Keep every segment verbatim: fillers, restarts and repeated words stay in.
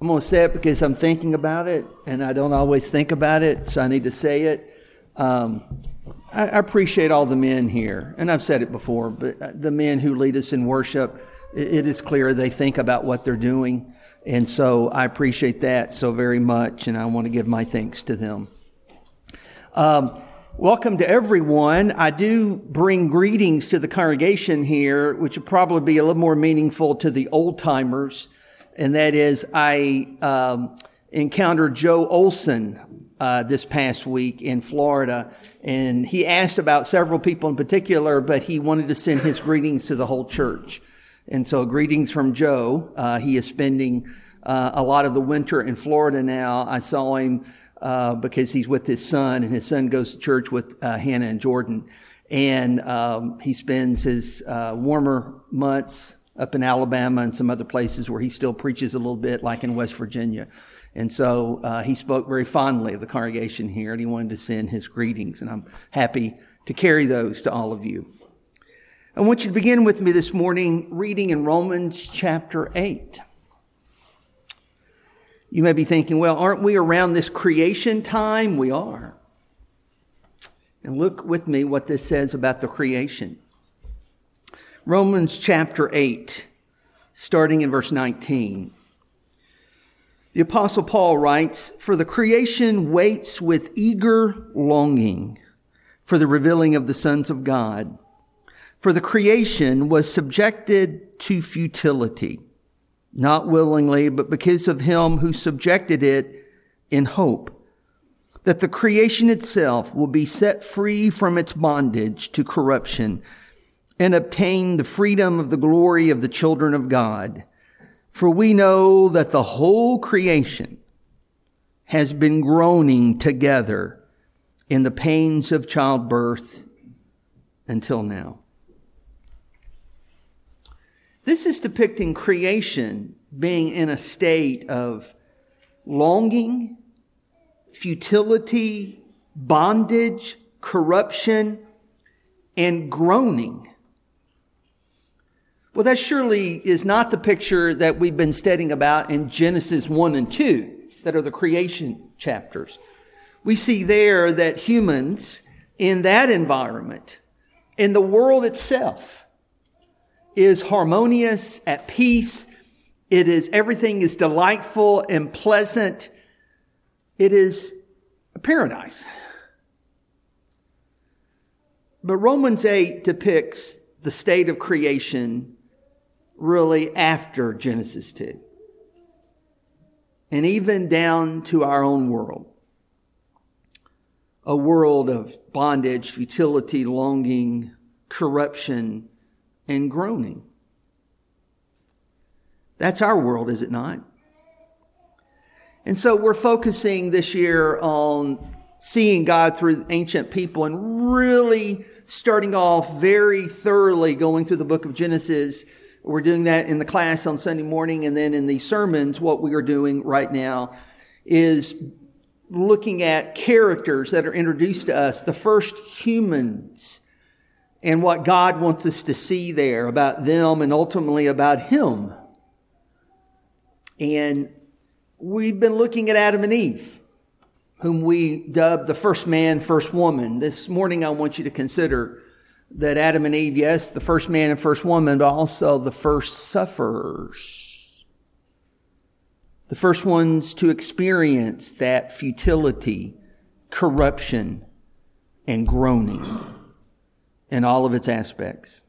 I'm going to say it because I'm thinking about it, and I don't always think about it, so I need to say it. Um, I, I appreciate all the men here, and I've said it before, but the men who lead us in worship, it, it is clear they think about what they're doing, and so I appreciate that so very much, and I want to give my thanks to them. Um, welcome to everyone. I do bring greetings to the congregation here, which would probably be a little more meaningful to the old-timers. And that is, I um, encountered Joe Olson uh, this past week in Florida, and he asked about several people in particular, but he wanted to send his greetings to the whole church. And so greetings from Joe. Uh, he is spending uh, a lot of the winter in Florida now. I saw him uh, because he's with his son, and his son goes to church with uh, Hannah and Jordan. And um, he spends his uh, warmer months up in Alabama and some other places where he still preaches a little bit, like in West Virginia. And so uh, he spoke very fondly of the congregation here, and he wanted to send his greetings, and I'm happy to carry those to all of you. I want you to begin with me this morning reading in Romans chapter eight. You may be thinking, well, aren't we around this creation time? We are. And look with me what this says about the creation. Romans chapter eight, starting in verse nineteen. The Apostle Paul writes, "For the creation waits with eager longing for the revealing of the sons of God. For the creation was subjected to futility, not willingly, but because of him who subjected it in hope, that the creation itself will be set free from its bondage to corruption, and obtain the freedom of the glory of the children of God. For we know that the whole creation has been groaning together in the pains of childbirth until now." This is depicting creation being in a state of longing, futility, bondage, corruption, and groaning. Well, that surely is not the picture that we've been studying about in Genesis one and two, that are the creation chapters. We see there that humans in that environment, in the world itself, is harmonious, at peace. It is, everything is delightful and pleasant. It is a paradise. But Romans eight depicts the state of creation really after Genesis two. And even down to our own world. A world of bondage, futility, longing, corruption, and groaning. That's our world, is it not? And so we're focusing this year on seeing God through ancient people and really starting off very thoroughly going through the book of Genesis. We're doing that in the class on Sunday morning, and then in the sermons, what we are doing right now is looking at characters that are introduced to us, the first humans, and what God wants us to see there about them and ultimately about Him. And we've been looking at Adam and Eve, whom we dubbed the first man, first woman. This morning I want you to consider that Adam and Eve, yes, the first man and first woman, but also the first sufferers. The first ones to experience that futility, corruption, and groaning in all of its aspects.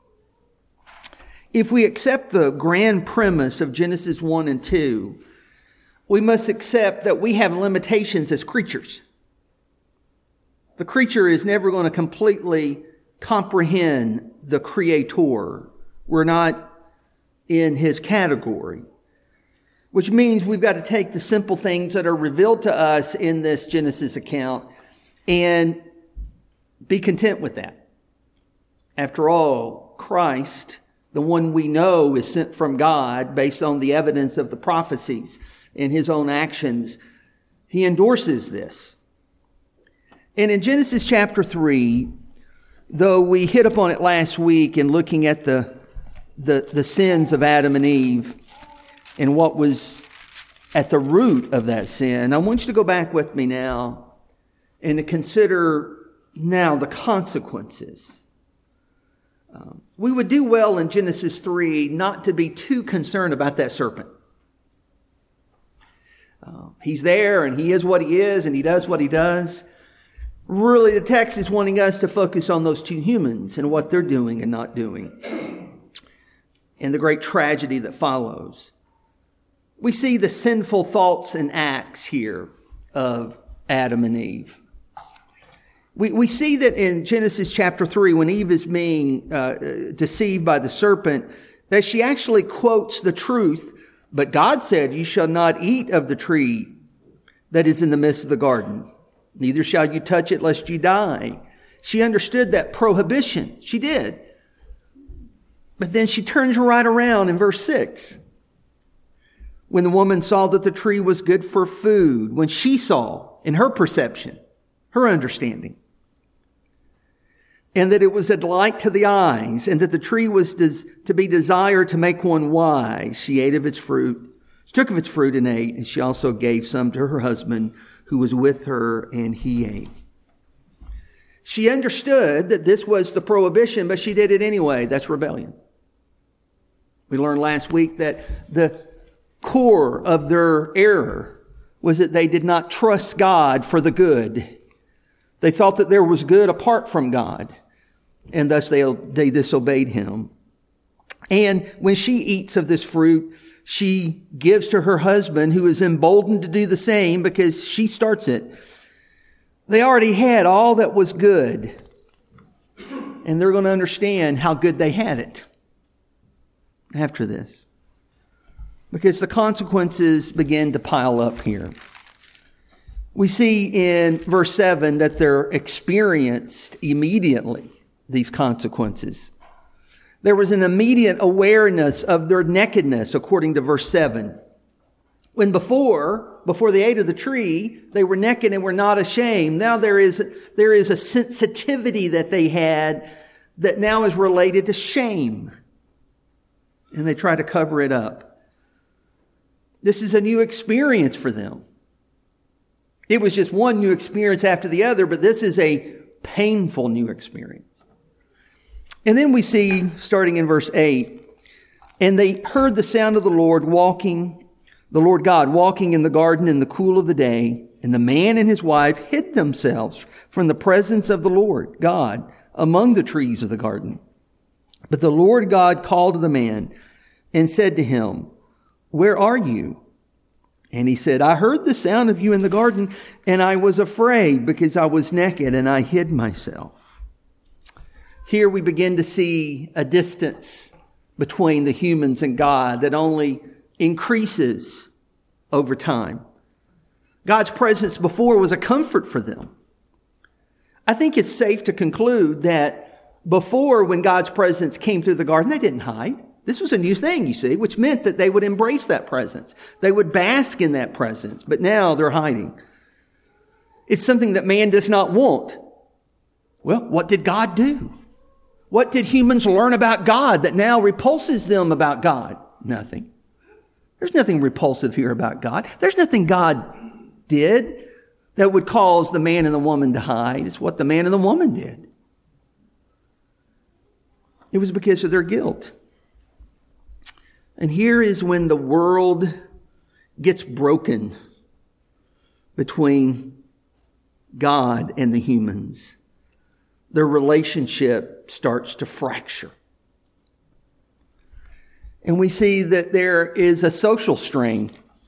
If we accept the grand premise of Genesis one and two, we must accept that we have limitations as creatures. The creature is never going to completely comprehend the Creator. We're not in His category, which means we've got to take the simple things that are revealed to us in this Genesis account and be content with that. After all, Christ, the one we know is sent from God based on the evidence of the prophecies and His own actions, He endorses this. And in Genesis chapter three, though we hit upon it last week in looking at the, the, the sins of Adam and Eve and what was at the root of that sin. I want you to go back with me now and to consider now the consequences. Um, we would do well in Genesis three not to be too concerned about that serpent. Uh, he's there and he is what he is and he does what he does. Really, the text is wanting us to focus on those two humans and what they're doing and not doing, and the great tragedy that follows. We see the sinful thoughts and acts here of Adam and Eve. We we see that in Genesis chapter three, when Eve is being uh, deceived by the serpent, that she actually quotes the truth. But God said, "You shall not eat of the tree that is in the midst of the garden. Neither shall you touch it lest you die." She understood that prohibition. She did. But then she turns right around in verse six. When the woman saw that the tree was good for food, when she saw, in her perception, her understanding, and that it was a delight to the eyes, and that the tree was des- to be desired to make one wise, she ate of its fruit, she took of its fruit and ate, and she also gave some to her husband who was with her, and he ate. She understood that this was the prohibition, but she did it anyway. That's rebellion. We learned last week that the core of their error was that they did not trust God for the good. They thought that there was good apart from God, and thus they, they disobeyed him. And when she eats of this fruit, she gives to her husband, who is emboldened to do the same because she starts it. They already had all that was good, and they're going to understand how good they had it after this, because the consequences begin to pile up here. We see in verse seven that they're experienced immediately, these consequences. There was an immediate awareness of their nakedness, according to verse seven. When before, before they ate of the tree, they were naked and were not ashamed. Now there is, there is a sensitivity that they had that now is related to shame. And they try to cover it up. This is a new experience for them. It was just one new experience after the other, but this is a painful new experience. And then we see, starting in verse eight, and they heard the sound of the Lord walking, the Lord God walking in the garden in the cool of the day, and the man and his wife hid themselves from the presence of the Lord God among the trees of the garden. But the Lord God called to the man and said to him, "Where are you?" And he said, "I heard the sound of you in the garden, and I was afraid because I was naked and I hid myself." Here we begin to see a distance between the humans and God that only increases over time. God's presence before was a comfort for them. I think it's safe to conclude that before, when God's presence came through the garden, they didn't hide. This was a new thing, you see, which meant that they would embrace that presence. They would bask in that presence, but now they're hiding. It's something that man does not want. Well, what did God do? What did humans learn about God that now repulses them about God? Nothing. There's nothing repulsive here about God. There's nothing God did that would cause the man and the woman to hide. It's what the man and the woman did. It was because of their guilt. And here is when the world gets broken between God and the humans. Their relationship starts to fracture. And we see that there is a social strain.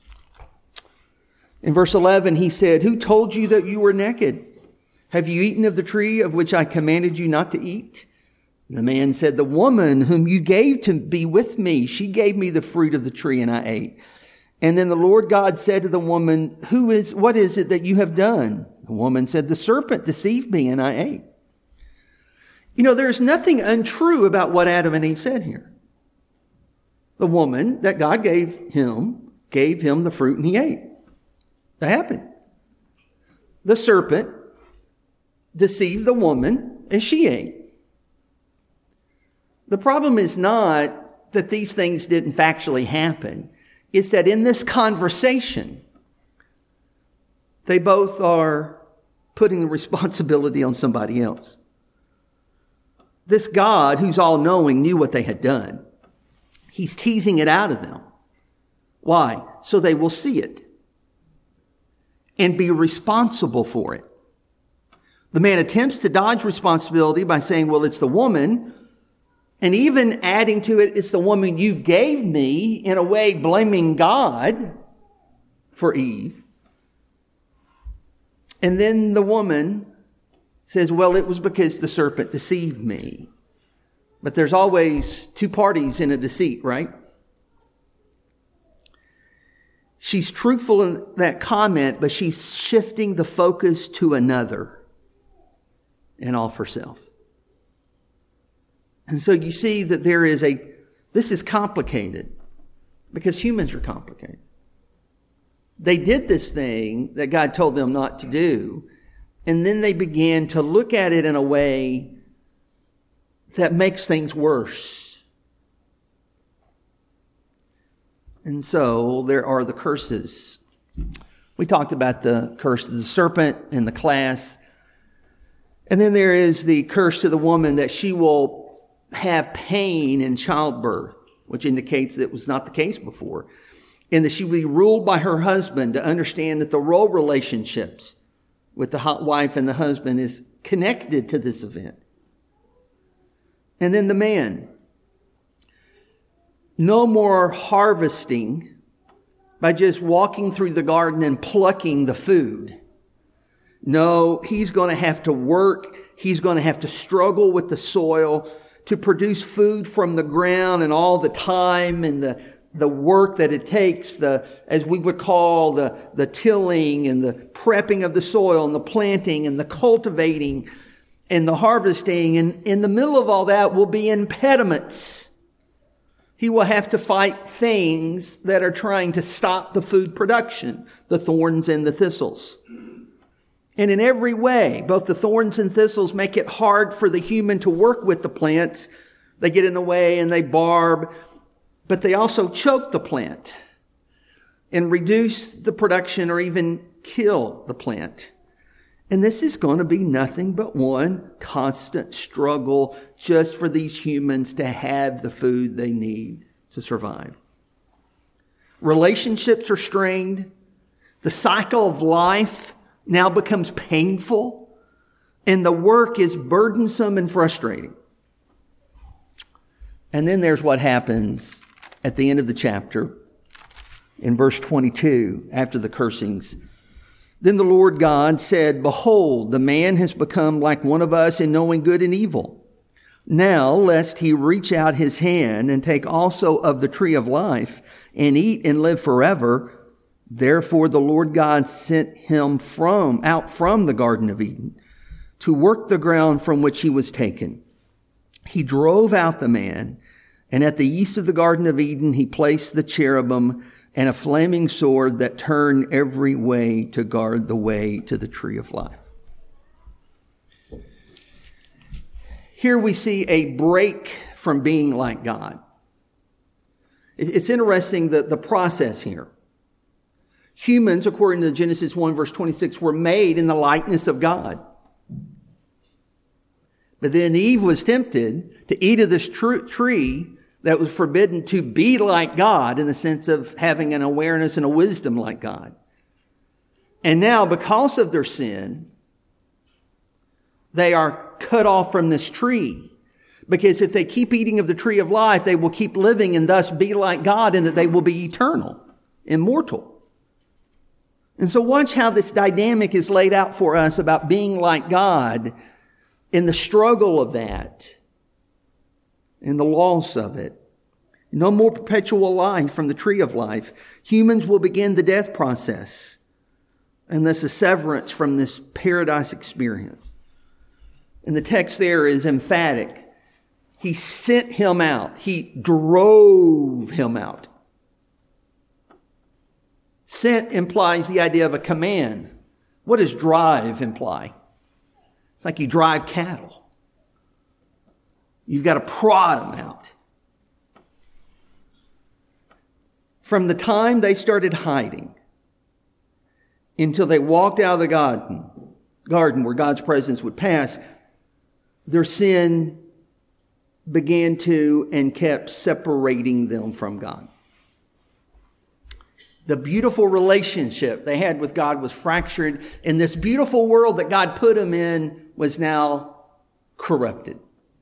In verse eleven, he said, "Who told you that you were naked? Have you eaten of the tree of which I commanded you not to eat?" The man said, "The woman whom you gave to be with me, she gave me the fruit of the tree and I ate." And then the Lord God said to the woman, "Who is, what is it that you have done?" The woman said, "The serpent deceived me and I ate." You know, there's nothing untrue about what Adam and Eve said here. The woman that God gave him, gave him the fruit and he ate. That happened. The serpent deceived the woman and she ate. The problem is not that these things didn't factually happen. is that in this conversation, they both are putting the responsibility on somebody else. This God, who's all-knowing, knew what they had done. He's teasing it out of them. Why? So they will see it and be responsible for it. The man attempts to dodge responsibility by saying, well, it's the woman, and even adding to it, it's the woman you gave me, in a way blaming God for Eve. And then the woman says, well, it was because the serpent deceived me. But there's always two parties in a deceit, right? She's truthful in that comment, but she's shifting the focus to another and off herself. And so you see that there is a, this is complicated because humans are complicated. They did this thing that God told them not to do, and then they began to look at it in a way that makes things worse. And so there are the curses. We talked about the curse of the serpent in the class. And then there is the curse to the woman that she will have pain in childbirth, which indicates that it was not the case before. And that she will be ruled by her husband, to understand that the role relationships with the hot wife and the husband is connected to this event. And then the man. No more harvesting by just walking through the garden and plucking the food. No, he's going to have to work. He's going to have to struggle with the soil to produce food from the ground, and all the time and the the work that it takes, the, as we would call the, the tilling and the prepping of the soil and the planting and the cultivating and the harvesting. And in the middle of all that will be impediments. He will have to fight things that are trying to stop the food production, the thorns and the thistles. And in every way, both the thorns and thistles make it hard for the human to work with the plants. They get in the way and they barb, but they also choke the plant and reduce the production or even kill the plant. And this is going to be nothing but one constant struggle just for these humans to have the food they need to survive. Relationships are strained. The cycle of life now becomes painful, and the work is burdensome and frustrating. And then there's what happens at the end of the chapter in verse twenty-two, after the cursings. Then the Lord God said, behold, the man has become like one of us in knowing good and evil. Now, lest he reach out his hand and take also of the tree of life and eat and live forever. Therefore the Lord God sent him from out from the Garden of Eden to work the ground from which he was taken. He drove out the man, and at the east of the Garden of Eden he placed the cherubim and a flaming sword that turned every way to guard the way to the tree of life. Here we see a break from being like God. It's interesting, the, the process here. Humans, according to Genesis one, verse twenty-six, were made in the likeness of God. But then Eve was tempted to eat of this tr- tree that was forbidden, to be like God in the sense of having an awareness and a wisdom like God. And now, because of their sin, they are cut off from this tree. Because if they keep eating of the tree of life, they will keep living and thus be like God, and that they will be eternal, immortal. And so watch how this dynamic is laid out for us about being like God, in the struggle of that, in the loss of it. No more perpetual life from the tree of life. Humans will begin the death process, and thus a severance from this paradise experience. And the text there is emphatic. He sent him out. He drove him out. Sent implies the idea of a command. What does drive imply? It's like you drive cattle. You've got to prod them out. from the time they started hiding until they walked out of the garden, garden where God's presence would pass, their sin began to and kept separating them from God. The beautiful relationship they had with God was fractured, and this beautiful world that God put them in was now corrupted.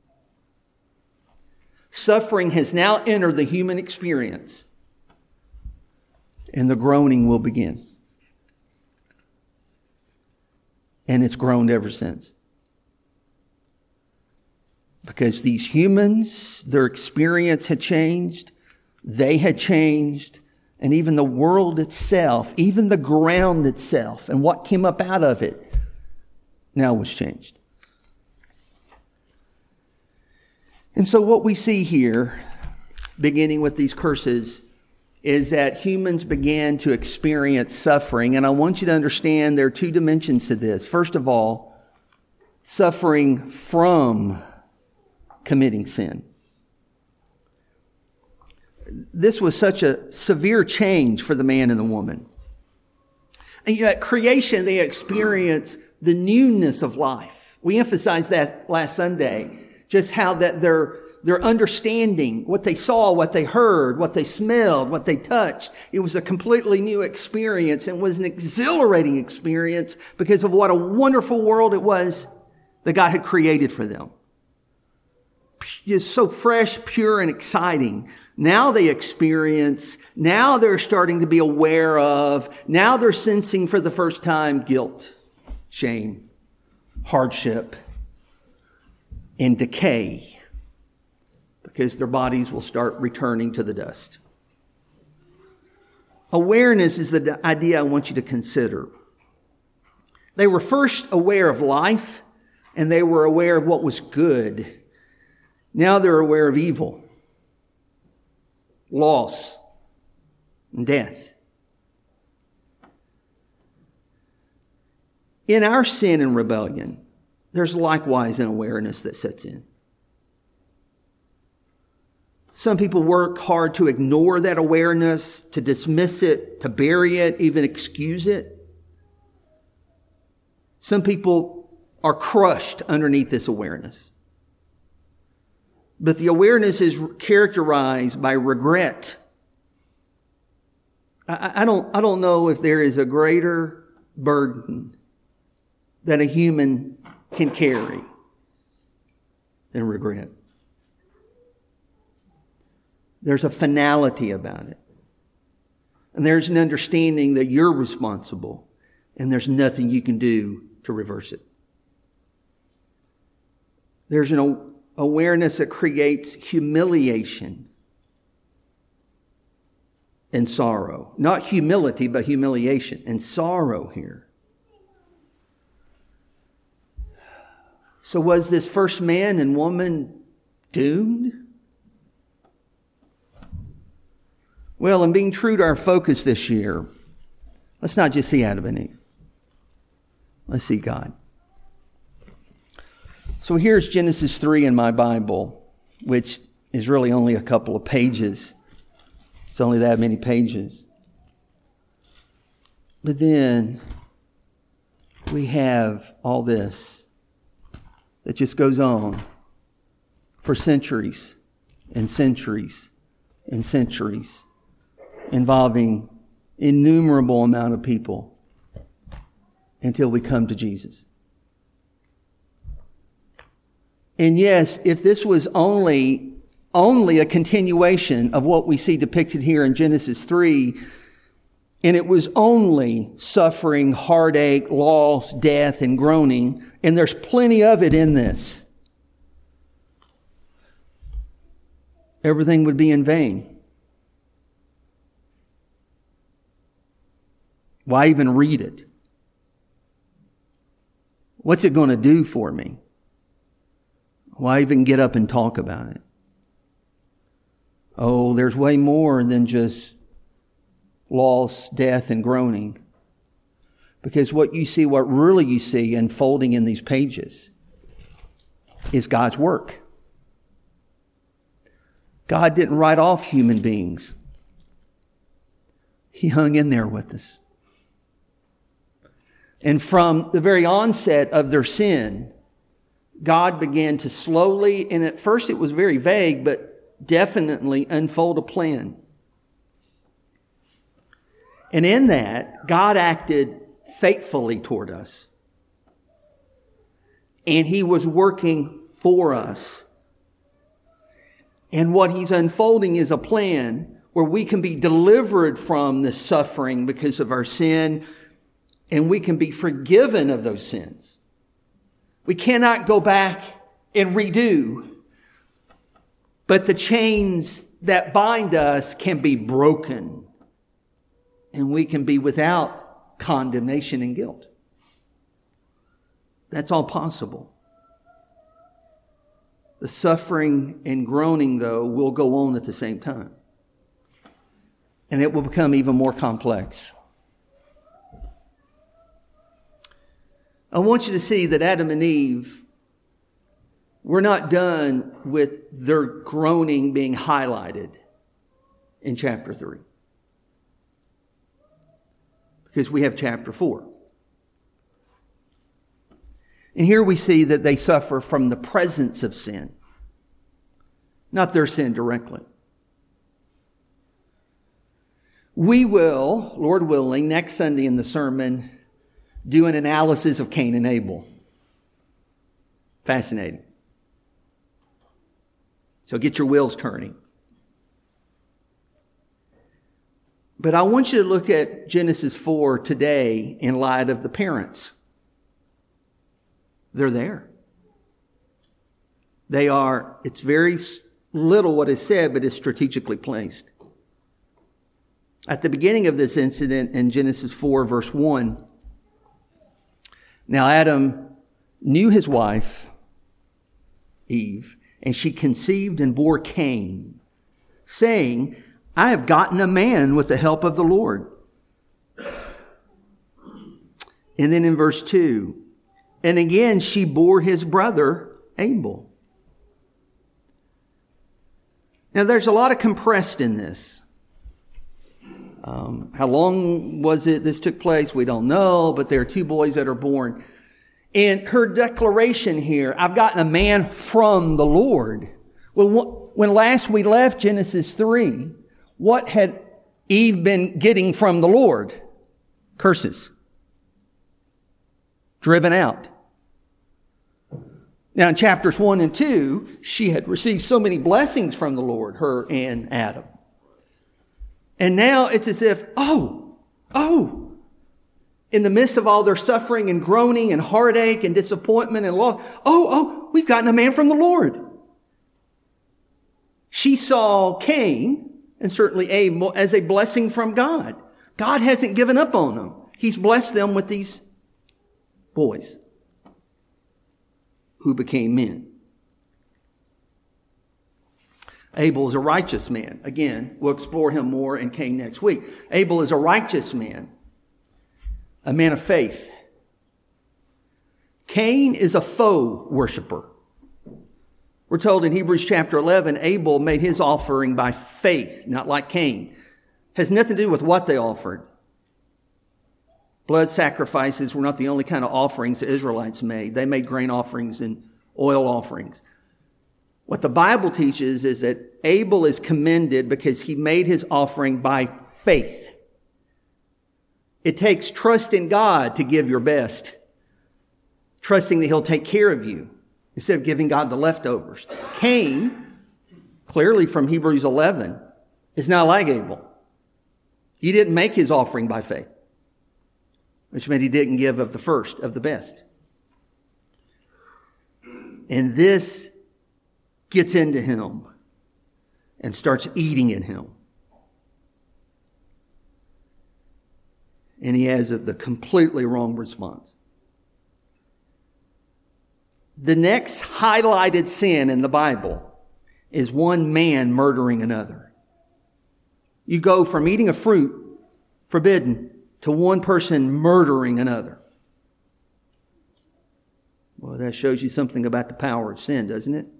Suffering has now entered the human experience, and the groaning will begin. And it's groaned ever since. Because these humans, their experience had changed, they had changed, and even the world itself, even the ground itself, and what came up out of it, now was changed. And so what we see here, beginning with these curses, is that humans began to experience suffering. And I want you to understand there are two dimensions to this. First of all, suffering from committing sin. This was such a severe change for the man and the woman. And yet, at creation, they experienced the newness of life. We emphasized that last Sunday, just how that their, their understanding, what they saw, what they heard, what they smelled, what they touched, it was a completely new experience and was an exhilarating experience because of what a wonderful world it was that God had created for them. Just so fresh, pure, and exciting. Now they experience, now they're starting to be aware of, now they're sensing for the first time guilt, shame, hardship, and decay, because their bodies will start returning to the dust. Awareness is the idea I want you to consider. They were first aware of life, and they were aware of what was good. Now they're aware of evil, loss, and death. In our sin and rebellion, there's likewise an awareness that sets in. Some people work hard to ignore that awareness, to dismiss it, to bury it, even excuse it. Some people are crushed underneath this awareness. But the awareness is characterized by regret. I, I don't, I don't know if there is a greater burden that a human can carry than regret. There's a finality about it. And there's an understanding that you're responsible and there's nothing you can do to reverse it. There's an awareness that creates humiliation and sorrow. Not humility, but humiliation and sorrow here. So was this first man and woman doomed? Well, in being true to our focus this year, let's not just see Adam and Eve. Let's see God. So here's Genesis three in my Bible, which is really only a couple of pages. It's only that many pages. But then we have all this that just goes on for centuries and centuries and centuries, involving innumerable amount of people until we come to Jesus. And yes, if this was only, only a continuation of what we see depicted here in Genesis three, and it was only suffering, heartache, loss, death, and groaning, and there's plenty of it in this, everything would be in vain. Why even read it? What's it going to do for me? Why even get up and talk about it? Oh, there's way more than just loss, death, and groaning. Because what you see, what really you see unfolding in these pages is God's work. God didn't write off human beings. He hung in there with us. And from the very onset of their sin, God began to slowly, and at first it was very vague, but definitely unfold a plan. And in that, God acted faithfully toward us. And He was working for us. And what He's unfolding is a plan where we can be delivered from the suffering because of our sin, and we can be forgiven of those sins. We cannot go back and redo, but the chains that bind us can be broken, and we can be without condemnation and guilt. That's all possible. The suffering and groaning, though, will go on at the same time. And it will become even more complex. I want you to see that Adam and Eve were not done with their groaning being highlighted in chapter three. Because we have chapter four. And here we see that they suffer from the presence of sin, not their sin directly. We will, Lord willing, next Sunday in the sermon, do an analysis of Cain and Abel. Fascinating. So get your wheels turning. But I want you to look at Genesis four today in light of the parents. They're there. They are, it's very little what is said, but it's strategically placed. At the beginning of this incident in Genesis four, verse one, now Adam knew his wife, Eve, and she conceived and bore Cain, saying, I have gotten a man with the help of the Lord. And then in verse two, and again she bore his brother Abel. Now there's a lot of compressed in this. Um, how long was it this took place? We don't know, but there are two boys that are born. And her declaration here, I've gotten a man from the Lord. Well, when last we left Genesis three, what had Eve been getting from the Lord? Curses. Driven out. Now in chapters one and two, she had received so many blessings from the Lord, her and Adam. And now it's as if, oh, oh, in the midst of all their suffering and groaning and heartache and disappointment and loss, oh, oh, we've gotten a man from the Lord. She saw Cain, and certainly Abel, as a blessing from God. God hasn't given up on them. He's blessed them with these boys who became men. Abel is a righteous man. Again, we'll explore him more in Cain next week. Abel is a righteous man, a man of faith. Cain is a foe worshiper. We're told in Hebrews chapter eleven, Abel made his offering by faith, not like Cain. Has nothing to do with what they offered. Blood sacrifices were not the only kind of offerings the Israelites made. They made grain offerings and oil offerings. What the Bible teaches is that Abel is commended because he made his offering by faith. It takes trust in God to give your best. Trusting that He'll take care of you instead of giving God the leftovers. Cain, clearly from Hebrews eleven, is not like Abel. He didn't make his offering by faith, which meant he didn't give of the first, of the best. And this gets into him and starts eating in him. And he has a, the completely wrong response. The next highlighted sin in the Bible is one man murdering another. You go from eating a fruit forbidden to one person murdering another. Well, that shows you something about the power of sin, doesn't it?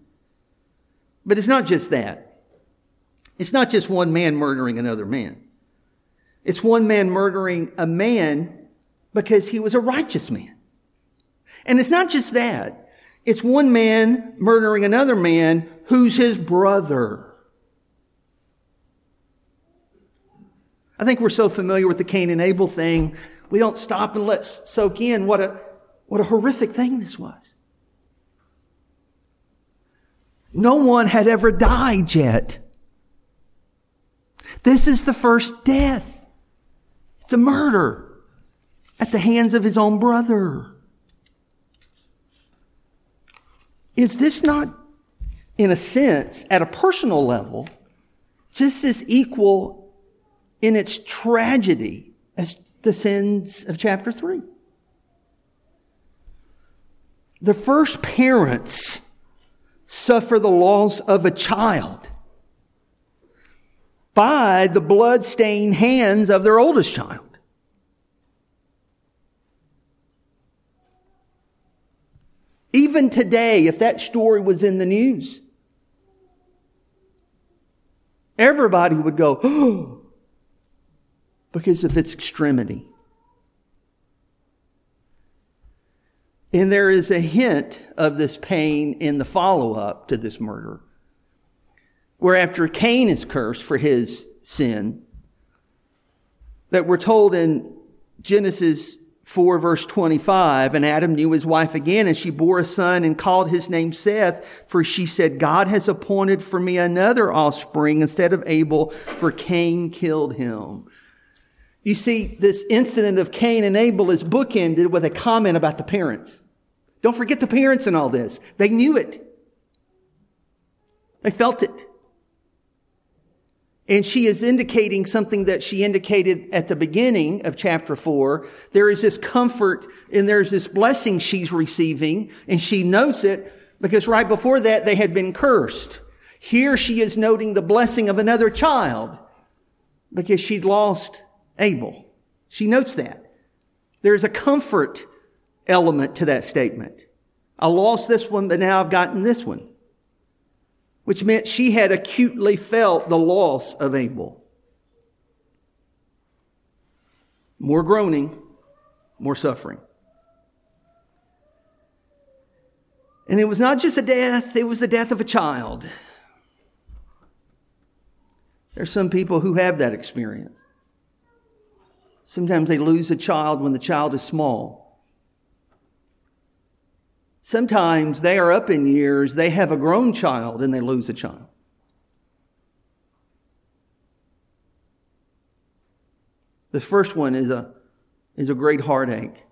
But it's not just that. It's not just one man murdering another man. It's one man murdering a man because he was a righteous man. And it's not just that. It's one man murdering another man who's his brother. I think we're so familiar with the Cain and Abel thing, we don't stop and let soak in what a, what a horrific thing this was. No one had ever died yet. This is the first death. It's a murder at the hands of his own brother. Is this not, in a sense, at a personal level, just as equal in its tragedy as the sins of chapter three? The first parents suffer the loss of a child by the blood-stained hands of their oldest child. Even today, if that story was in the news, everybody would go, oh, because of its extremity. And there is a hint of this pain in the follow-up to this murder, where after Cain is cursed for his sin, that we're told in Genesis four verse twenty-five, and Adam knew his wife again, and she bore a son and called his name Seth, for she said, God has appointed for me another offspring instead of Abel, for Cain killed him. You see, this incident of Cain and Abel is bookended with a comment about the parents. Don't forget the parents in all this. They knew it. They felt it. And she is indicating something that she indicated at the beginning of chapter four. There is this comfort and there's this blessing she's receiving, and she notes it because right before that they had been cursed. Here she is noting the blessing of another child because she'd lost Abel. She notes that. There's a comfort element to that statement. I lost this one, but now I've gotten this one. Which meant she had acutely felt the loss of Abel. More groaning, more suffering. And it was not just a death, it was the death of a child. There's some people who have that experience. Sometimes they lose a child when the child is small. Sometimes they are up in years, they have a grown child and they lose a child. The first one is a, is a great heartache.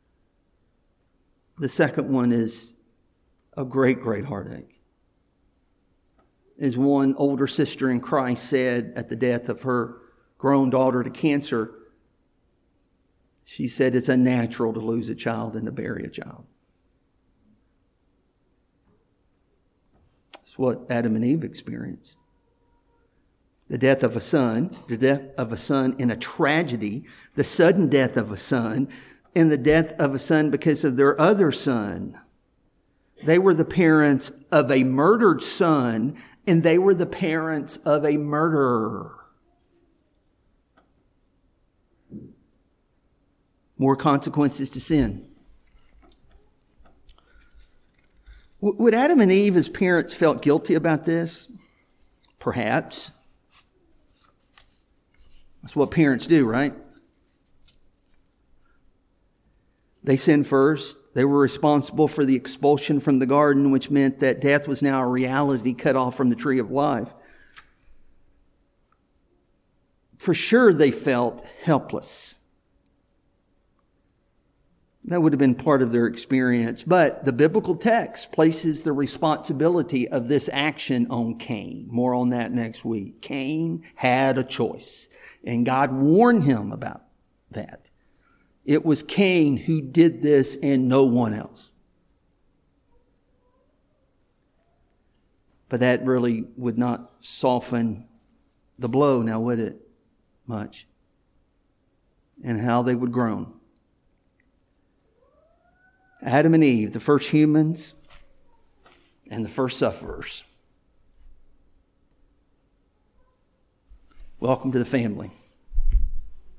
The second one is a great, great heartache. As one older sister in Christ said at the death of her grown daughter to cancer, she said it's unnatural to lose a child and to bury a child. It's what Adam and Eve experienced. The death of a son, the death of a son in a tragedy, the sudden death of a son, and the death of a son because of their other son. They were the parents of a murdered son, and they were the parents of a murderer. More consequences to sin. Would Adam and Eve as parents felt guilty about this? Perhaps. That's what parents do, right? They sinned first. They were responsible for the expulsion from the garden, which meant that death was now a reality, cut off from the tree of life. For sure they felt helpless. That would have been part of their experience. But the biblical text places the responsibility of this action on Cain. More on that next week. Cain had a choice, and God warned him about that. It was Cain who did this and no one else. But that really would not soften the blow, now would it? Much. And how they would groan. Adam and Eve, the first humans and the first sufferers. Welcome to the family.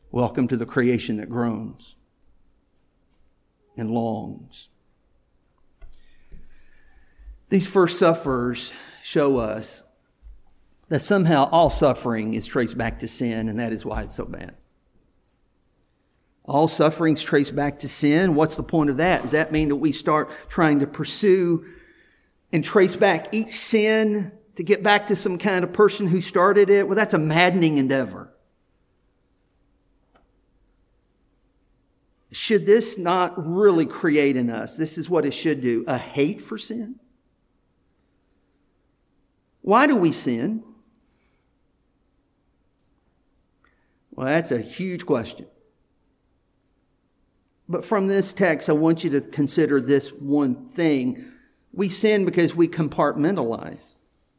Welcome to the creation that groans and longs. These first sufferers show us that somehow all suffering is traced back to sin, and that is why it's so bad. All suffering's traced back to sin. What's the point of that? Does that mean that we start trying to pursue and trace back each sin to get back to some kind of person who started it? Well, that's a maddening endeavor. Should this not really create in us, this is what it should do, a hate for sin? Why do we sin? Well, that's a huge question. But from this text, I want you to consider this one thing. We sin because we compartmentalize.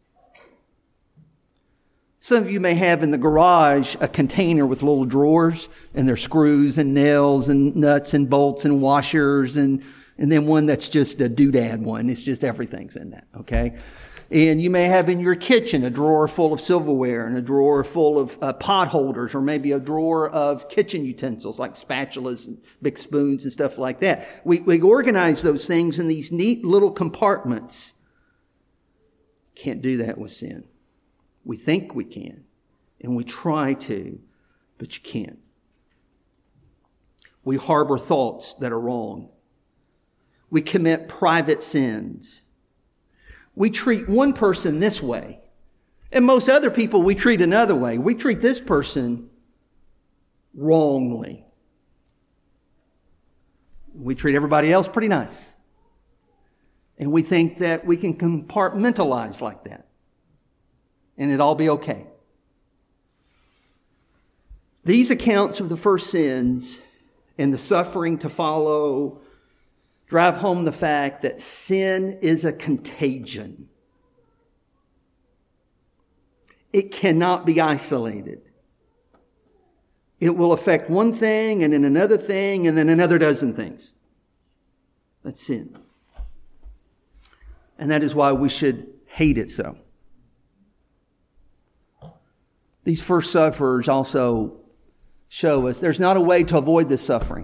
Some of you may have in the garage a container with little drawers, and there's screws and nails and nuts and bolts and washers, and, and then one that's just a doodad one. It's just everything's in that, okay? And you may have in your kitchen a drawer full of silverware and a drawer full of uh, pot holders, or maybe a drawer of kitchen utensils like spatulas and big spoons and stuff like that. We, we organize those things in these neat little compartments. Can't do that with sin. We think we can, and we try to, but you can't. We harbor thoughts that are wrong. We commit private sins. We treat one person this way, and most other people we treat another way. We treat this person wrongly. We treat everybody else pretty nice. And we think that we can compartmentalize like that, and it'll all be okay. These accounts of the first sins and the suffering to follow drive home the fact that sin is a contagion. It cannot be isolated. It will affect one thing and then another thing and then another dozen things. That's sin. And that is why we should hate it so. These first sufferers also show us there's not a way to avoid this suffering,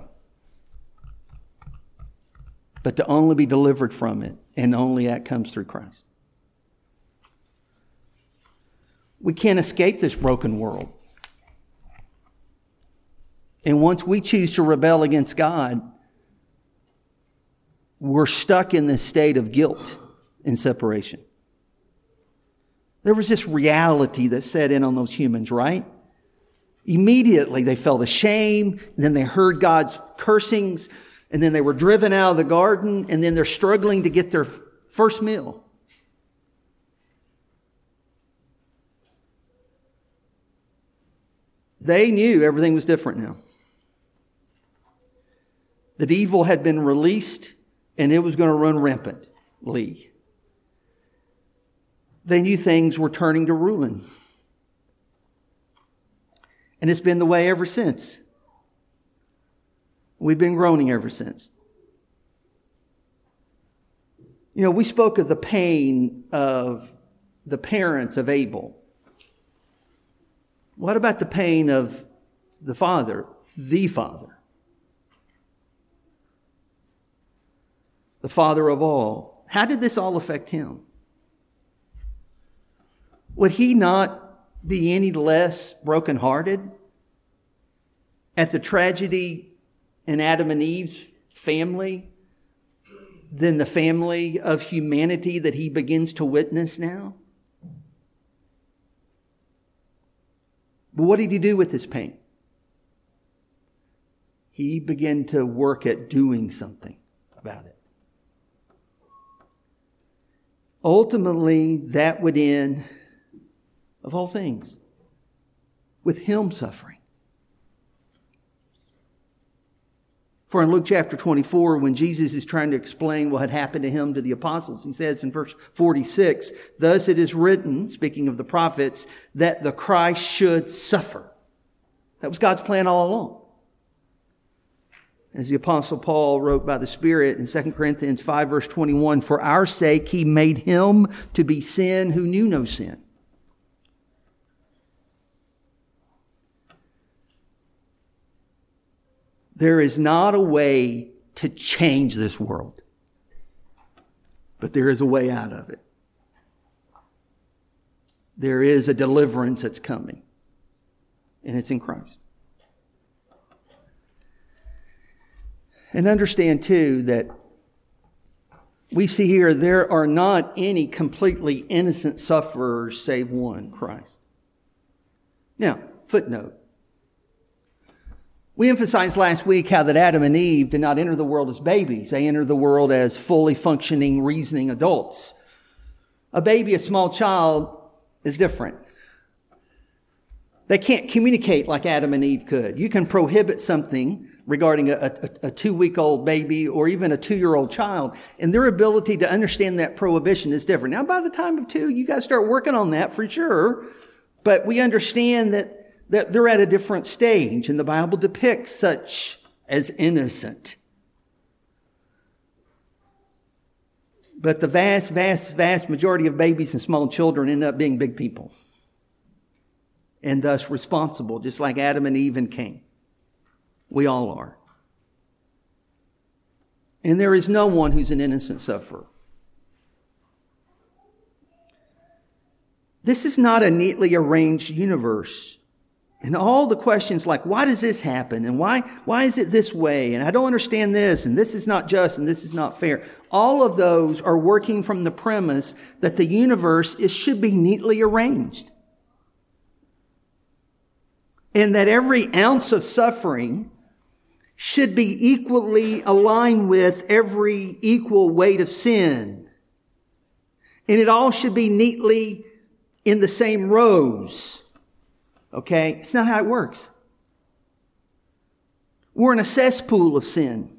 but to only be delivered from it, and only that comes through Christ. We can't escape this broken world. And once we choose to rebel against God, we're stuck in this state of guilt and separation. There was this reality that set in on those humans, right? Immediately they felt ashamed, and then they heard God's cursings, and then they were driven out of the garden, and then they're struggling to get their first meal. They knew everything was different now. That evil had been released, and it was going to run rampantly. They knew things were turning to ruin. And it's been the way ever since. We've been groaning ever since. You know, we spoke of the pain of the parents of Abel. What about the pain of the father, the father? The father of all. How did this all affect him? Would he not be any less brokenhearted at the tragedy in Adam and Eve's family than the family of humanity that he begins to witness now? But what did he do with his pain? He began to work at doing something about it. Ultimately, that would end, of all things, with him suffering. For in Luke chapter twenty-four, when Jesus is trying to explain what had happened to him to the apostles, he says in verse forty-six, "Thus it is written," speaking of the prophets, "that the Christ should suffer." That was God's plan all along. As the apostle Paul wrote by the Spirit in Second Corinthians five verse twenty-one, "For our sake he made him to be sin who knew no sin." There is not a way to change this world, but there is a way out of it. There is a deliverance that's coming, and it's in Christ. And understand, too, that we see here there are not any completely innocent sufferers save one, Christ. Now, footnote. We emphasized last week how that Adam and Eve did not enter the world as babies. They entered the world as fully functioning, reasoning adults. A baby, a small child, is different. They can't communicate like Adam and Eve could. You can prohibit something regarding a, a, a two-week-old baby or even a two-year-old child, and their ability to understand that prohibition is different. Now, by the time of two, you got to start working on that for sure, but we understand that that they're at a different stage, and the Bible depicts such as innocent. But the vast, vast, vast majority of babies and small children end up being big people, and thus responsible, just like Adam and Eve and Cain. We all are. And there is no one who's an innocent sufferer. This is not a neatly arranged universe. And all the questions like, why does this happen? And why, why is it this way? And I don't understand this. And this is not just. And this is not fair. All of those are working from the premise that the universe is, should be neatly arranged. And that every ounce of suffering should be equally aligned with every equal weight of sin. And it all should be neatly in the same rows. Okay? It's not how it works. We're in a cesspool of sin.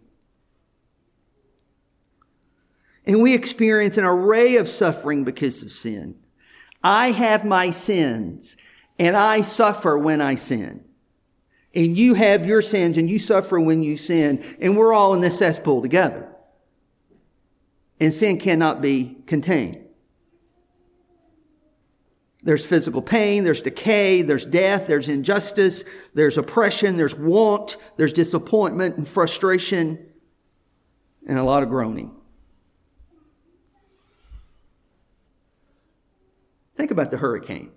And we experience an array of suffering because of sin. I have my sins, and I suffer when I sin. And you have your sins, and you suffer when you sin, and we're all in this cesspool together. And sin cannot be contained. There's physical pain, there's decay, there's death, there's injustice, there's oppression, there's want, there's disappointment and frustration, and a lot of groaning. Think about the hurricane.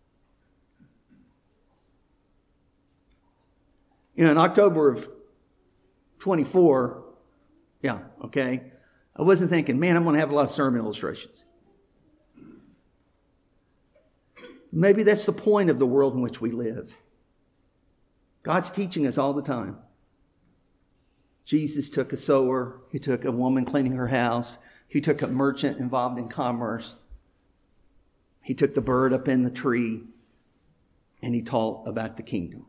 You know, in October of twenty-four, yeah, okay, I wasn't thinking, man, I'm going to have a lot of sermon illustrations. Maybe that's the point of the world in which we live. God's teaching us all the time. Jesus took a sower. He took a woman cleaning her house. He took a merchant involved in commerce. He took the bird up in the tree, and he taught about the kingdom.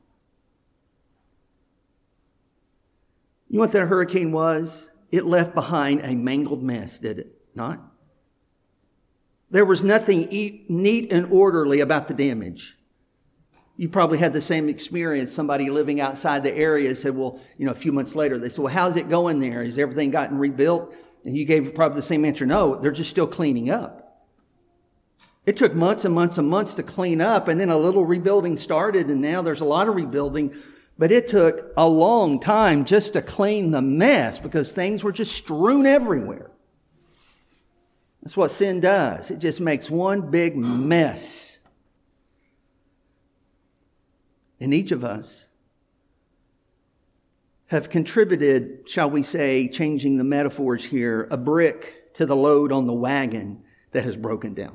You know what that hurricane was? It left behind a mangled mess, did it not? There was nothing neat and orderly about the damage. You probably had the same experience. Somebody living outside the area said, well, you know, a few months later, they said, well, how's it going there? Has everything gotten rebuilt? And you gave probably the same answer. No, they're just still cleaning up. It took months and months and months to clean up, and then a little rebuilding started, and now there's a lot of rebuilding. But it took a long time just to clean the mess because things were just strewn everywhere. That's what sin does. It just makes one big mess. And each of us have contributed, shall we say, changing the metaphors here, a brick to the load on the wagon that has broken down.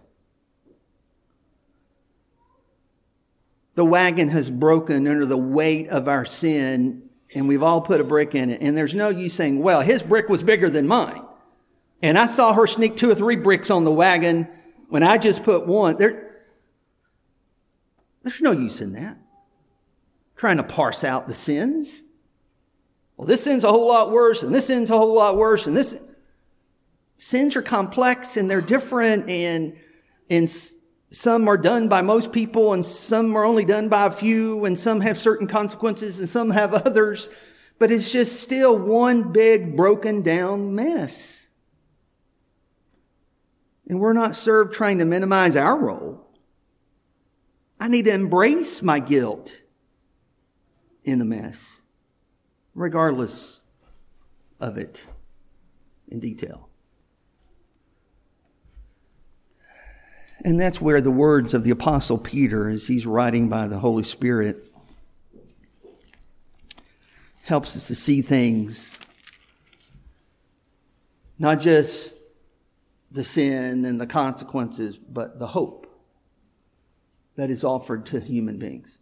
The wagon has broken under the weight of our sin, and we've all put a brick in it. And there's no use saying, well, his brick was bigger than mine. And I saw her sneak two or three bricks on the wagon when I just put one. There, there's no use in that. Trying to parse out the sins. Well, this sin's a whole lot worse, and this sin's a whole lot worse, and this... Sins are complex, and they're different, and, and some are done by most people, and some are only done by a few, and some have certain consequences, and some have others. But it's just still one big broken down mess. And we're not served trying to minimize our role. I need to embrace my guilt in the mess. regardless of it in detail. And that's where the words of the Apostle Peter, as he's writing by the Holy Spirit, helps us to see things, not just the sin and the consequences, but the hope that is offered to human beings.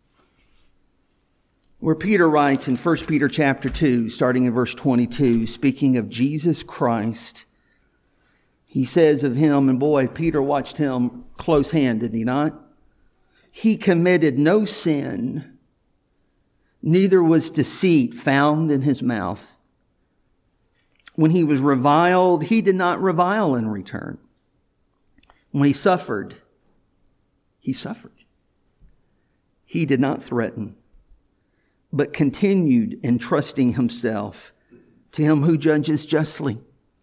Where Peter writes in First Peter chapter two, starting in verse twenty-two, speaking of Jesus Christ, he says of him, and boy, Peter watched him close hand, did he not? He committed no sin, neither was deceit found in his mouth. When he was reviled, he did not revile in return. When he suffered, he suffered. He did not threaten, but continued entrusting himself to him who judges justly.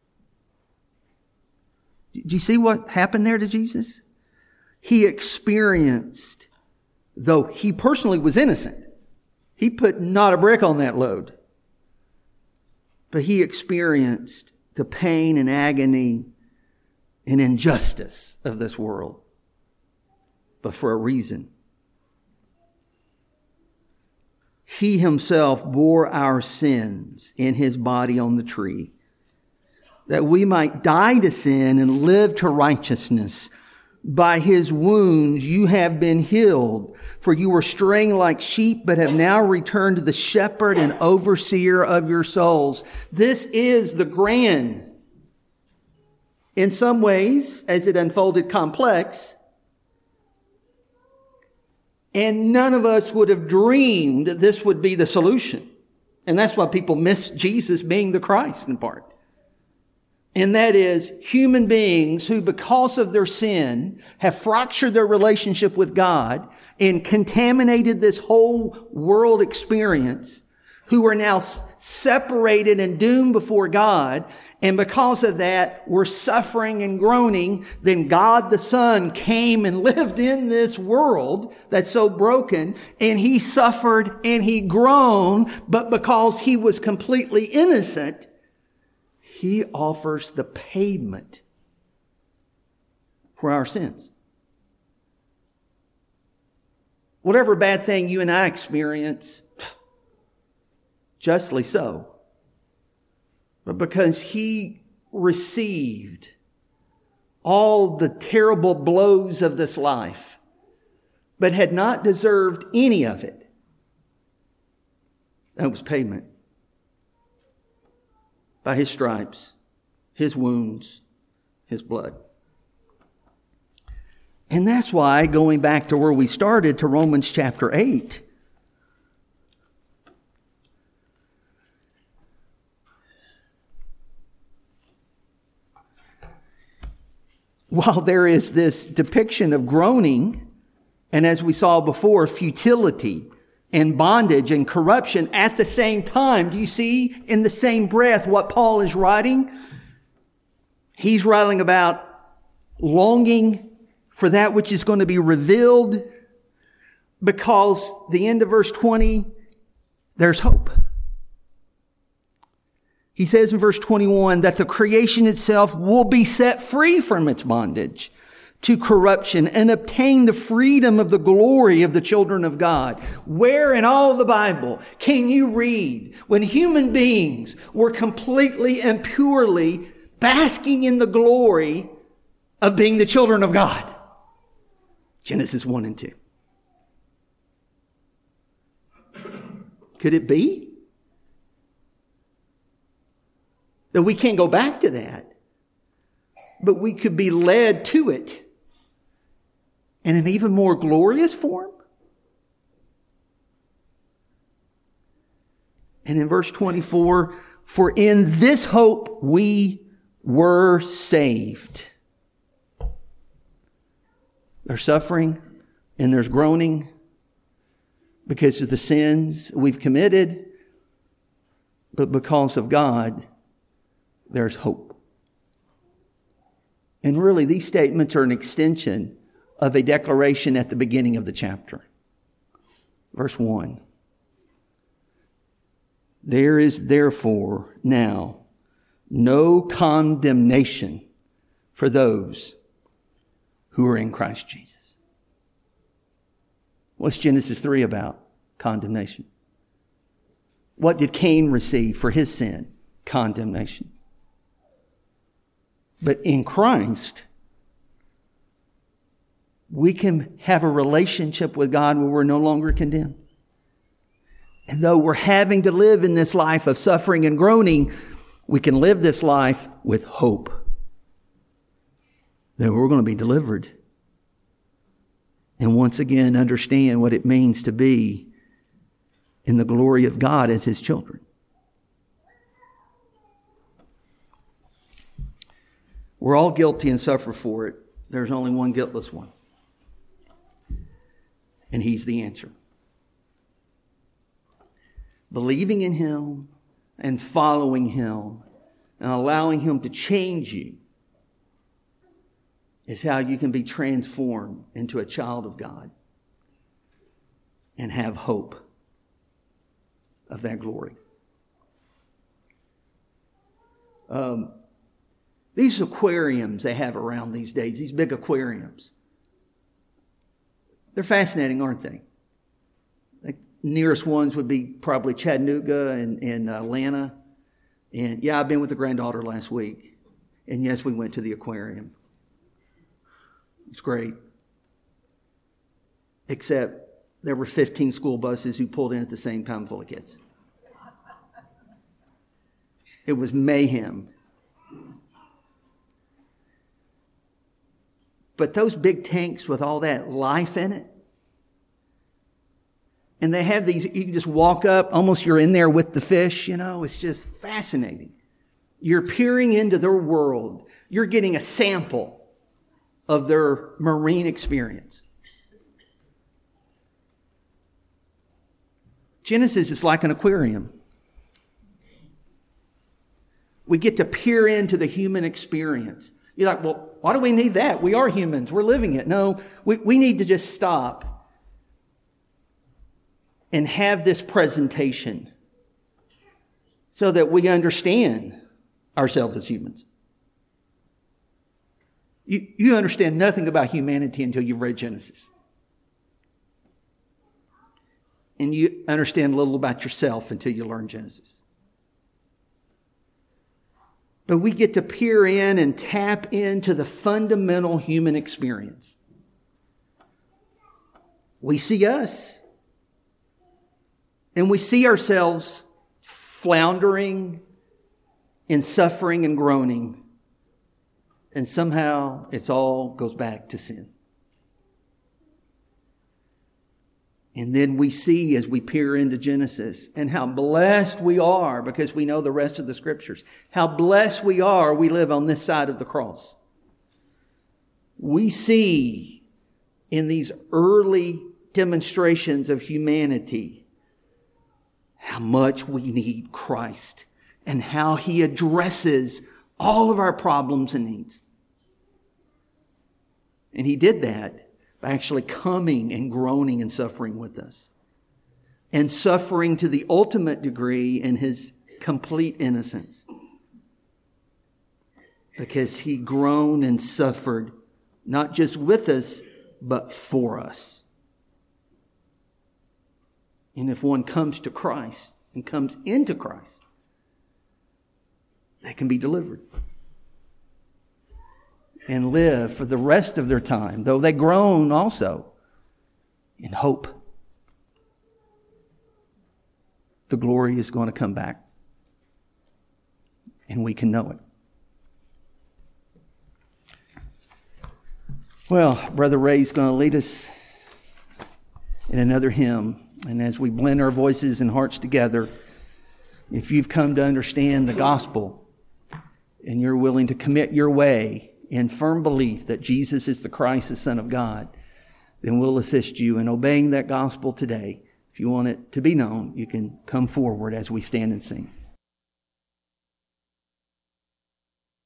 Do you see what happened there to Jesus? He experienced, though he personally was innocent, he put not a brick on that load, but he experienced the pain and agony and injustice of this world, but for a reason. He himself bore our sins in his body on the tree, that we might die to sin and live to righteousness. By his wounds you have been healed, for you were straying like sheep, but have now returned to the shepherd and overseer of your souls. This is the grand, in some ways, as it unfolded, complex. And none of us would have dreamed that this would be the solution. And that's why people miss Jesus being the Christ in part. And that is human beings who, because of their sin, have fractured their relationship with God and contaminated this whole world experience, who are now separated and doomed before God. And because of that, we're suffering and groaning. Then God the Son came and lived in this world that's so broken, and he suffered and he groaned, but because he was completely innocent, he offers the payment for our sins. Whatever bad thing you and I experience, justly so, but because he received all the terrible blows of this life, but had not deserved any of it, that was payment. By his stripes, his wounds, his blood. And that's why, going back to where we started, to Romans chapter eight, while there is this depiction of groaning, and as we saw before, futility and bondage and corruption at the same time. Do you see in the same breath what Paul is writing? He's writing about longing for that which is going to be revealed, because the end of verse twenty, there's hope. He says in verse twenty-one that the creation itself will be set free from its bondage to corruption and obtain the freedom of the glory of the children of God. Where in all the Bible can you read when human beings were completely and purely basking in the glory of being the children of God? Genesis one and two. Could it be that we can't go back to that, but we could be led to it in an even more glorious form? And in verse twenty-four, for in this hope we were saved. There's suffering and there's groaning because of the sins we've committed, but because of God, there's hope. And really, these statements are an extension of a declaration at the beginning of the chapter. Verse one. There is therefore now no condemnation for those who are in Christ Jesus. What's Genesis three about? Condemnation. What did Cain receive for his sin? Condemnation. But in Christ, we can have a relationship with God where we're no longer condemned. And though we're having to live in this life of suffering and groaning, we can live this life with hope that we're going to be delivered. And once again, understand what it means to be in the glory of God as His children. We're all guilty and suffer for it. There's only one guiltless one. And He's the answer. Believing in Him and following Him and allowing Him to change you is how you can be transformed into a child of God and have hope of that glory. Um, these aquariums they have around these days, these big aquariums, they're fascinating, aren't they? The nearest ones would be probably Chattanooga and, and Atlanta. And yeah, I've been with the granddaughter last week. And yes, we went to the aquarium. It's great. Except there were fifteen school buses who pulled in at the same time full of kids. It was mayhem. But those big tanks with all that life in it, and they have these, you can just walk up, almost you're in there with the fish, you know, it's just fascinating. You're peering into their world. You're getting a sample of their marine experience. Genesis is like an aquarium. We get to peer into the human experience. You're like, well, why do we need that? We are humans. We're living it. No, we, we need to just stop and have this presentation so that we understand ourselves as humans. You, you understand nothing about humanity until you've read Genesis. And you understand a little about yourself until you learn Genesis. But we get to peer in and tap into the fundamental human experience. We see us. And we see ourselves floundering in suffering and groaning. And somehow it's all goes back to sin. And then we see as we peer into Genesis and how blessed we are because we know the rest of the scriptures. How blessed we are we live on this side of the cross. We see in these early demonstrations of humanity how much we need Christ and how He addresses all of our problems and needs. And He did that by actually coming and groaning and suffering with us. And suffering to the ultimate degree in His complete innocence. Because He groaned and suffered, not just with us, but for us. And if one comes to Christ and comes into Christ, they can be delivered. And live for the rest of their time, though they groan also, in hope. The glory is going to come back. And we can know it. Well, Brother Ray's going to lead us in another hymn. And as we blend our voices and hearts together, if you've come to understand the gospel and you're willing to commit your way in firm belief that Jesus is the Christ, the Son of God, then we'll assist you in obeying that gospel today. If you want it to be known, you can come forward as we stand and sing.